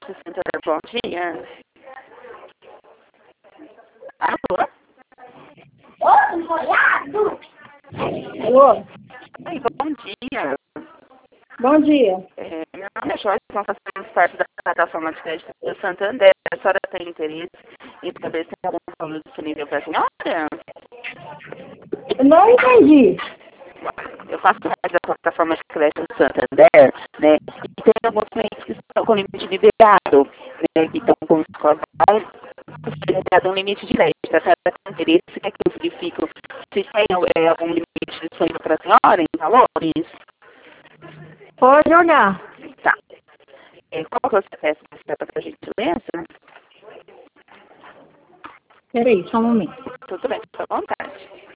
Creche Santana, bom dia. Alô? Ô, molhado! Alô? Oi, bom dia. Bom dia. Meu nome é Joyce, nós fazemos parte da plataforma de crédito do Santander. A senhora tem interesse em saber se tem algum plano disponível para a senhora? Não entendi. Eu faço parte da plataforma de crédito do Santander, né? E tem alguns clientes que estão com limite liberado, né? Que estão com score liberado um limite de crédito. A senhora tem interesse, quer que eu verifique se tem algum limite disponível para a senhora em valores? Pode olhar. Tá. Qual que é o CPF que você dá para a gentileza? Peraí, só um momento. Tudo bem, fica à vontade.